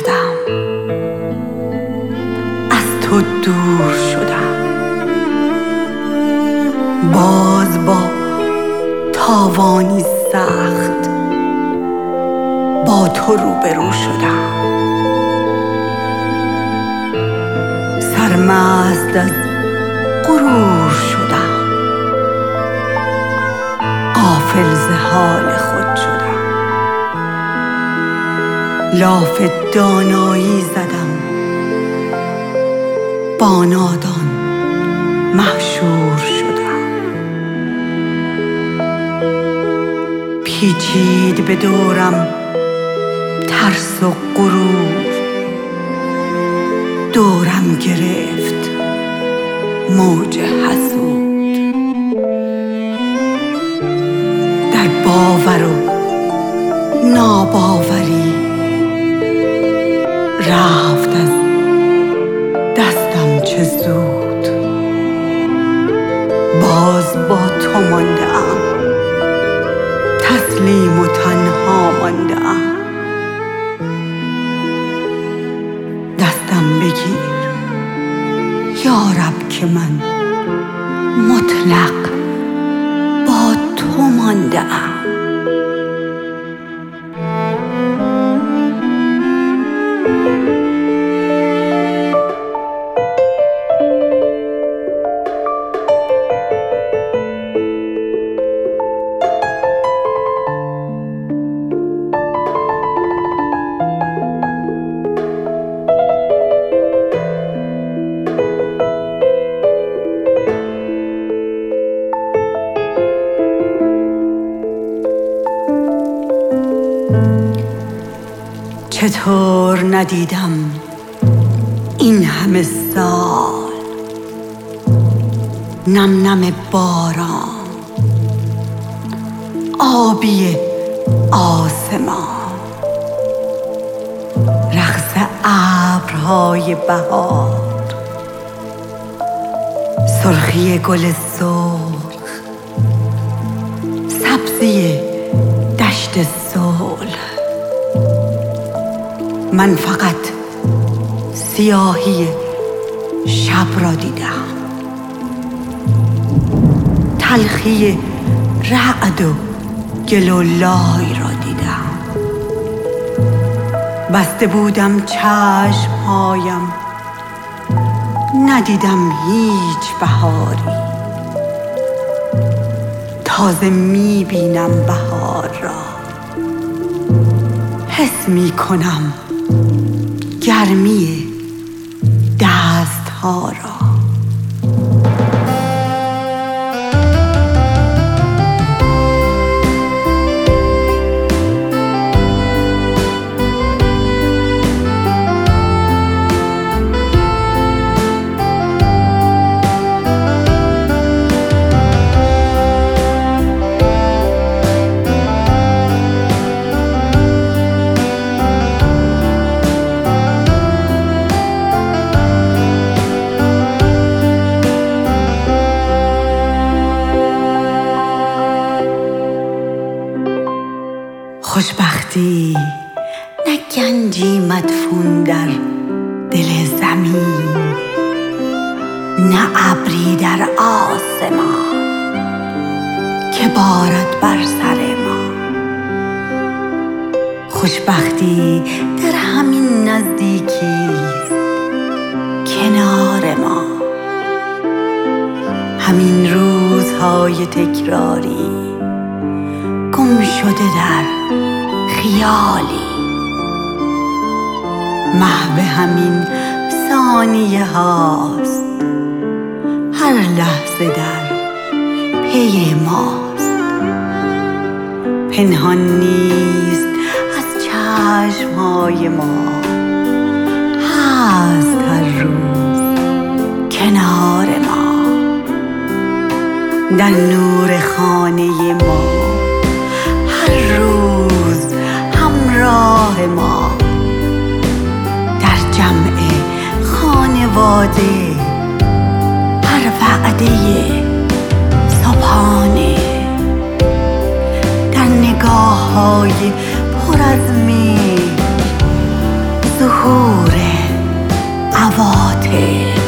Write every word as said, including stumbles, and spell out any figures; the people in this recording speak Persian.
کردم، از تو دور شدم، باز با تاوانی سخت با تو روبرو شدم. سرمست از غرور شدم، غافل ز حال خود شدم. لاف دانایی زدم، با نادان محشور شدم. پیچید به دورم ترس و غرور، دورم گرفت موج حسود. در باور و ناباوری رفت از دستم چه زود. باز با تو مانده ام، تسلیم و تنها مانده ام. دستم بگیر یا رب که من مطلق با تو مانده ام. چطور ندیدم این همه سال نم نم باران، آبی آسمان، رقص ابرهای بهار، سرخی گل سرخ، سبزی دشت صلح. من فقط سیاهی شب را دیدم، تلخی رعد و گل و لای را دیدم. بسته بودم چشمهایم، ندیدم هیچ بهاری. تازه میبینم بهار را، حس میکنم گرمی دستها را. خوشبختی نه گنجی مدفون در دل زمین، نه ابری در آسمان که بارد بر سر ما. خوشبختی در همین نزدیکیست کنار ما، همین روزهای تکراری گم شده در خیالی. محو همین ثانیه هاست، هر لحظه در پی ماست. پنهان نیست از چشمهای ما، هست هر روز کنار ما. در نور خانه ما هر روز همراه ما، در جمع خانواده هر وعده صبحانه، در نگاه های پر از مهر ظهور عواطف